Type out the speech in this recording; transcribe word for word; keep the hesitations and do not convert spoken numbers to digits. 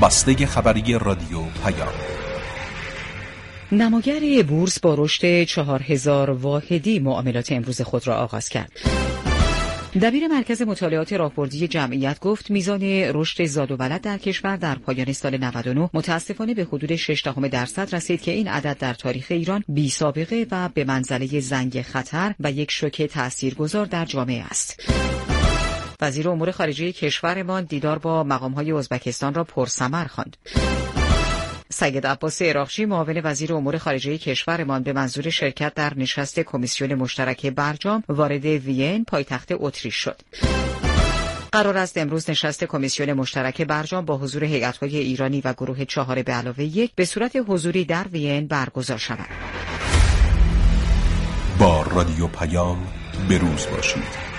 بسته خبری رادیو پیام. نماگر بورس با رشد چهار هزار واحدی معاملات امروز خود را آغاز کرد. دبیر مرکز مطالعات راهبردی جمعیت گفت میزان رشد زاد و ولد در کشور در پایان سال نود و نه متاسفانه به حدود شش دهم درصد رسید که این عدد در تاریخ ایران بی سابقه و به منزله زنگ خطر و یک شوک تاثیرگذار در جامعه است. وزیر امور خارجه کشورمان دیدار با مقام‌های ازبکستان را پرثمر خواند. سید عباس عراقچی معاون وزیر امور خارجه کشورمان به منظور شرکت در نشست کمیسیون مشترک برجام وارد وین پایتخت اتریش شد. قرار است امروز نشست کمیسیون مشترک برجام با حضور هیئت‌های ایرانی و گروه چهار به علاوه یک به صورت حضوری در وین برگزار شود. با رادیو پیام بروز باشید.